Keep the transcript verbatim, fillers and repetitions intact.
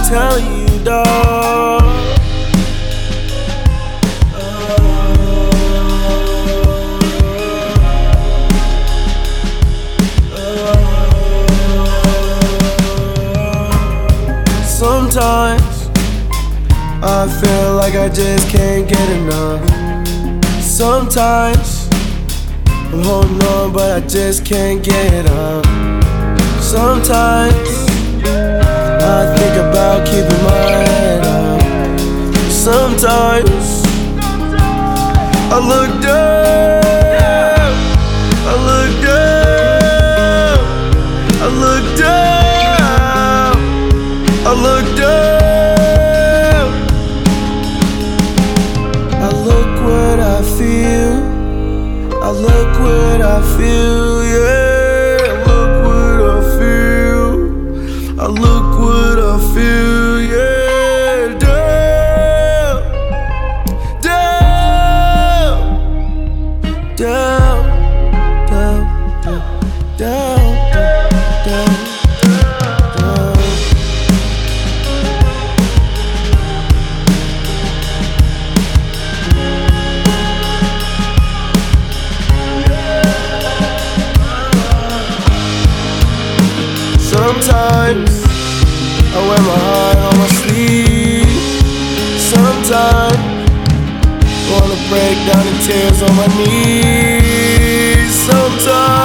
telling you, dog. Sometimes I feel like I just can't get enough. Sometimes I'm holding on, but I just can't get up. Sometimes I think about keeping my head up. Sometimes I look down, I look down, I look down, I look down. I look what I feel, I look what I feel, yeah. I look what I feel, I look what I feel, yeah. Down, down, down, down, down, down, down, down. Sometimes I wear my heart on my sleeve. Sometimes wanna break down in tears on my knees. Sometimes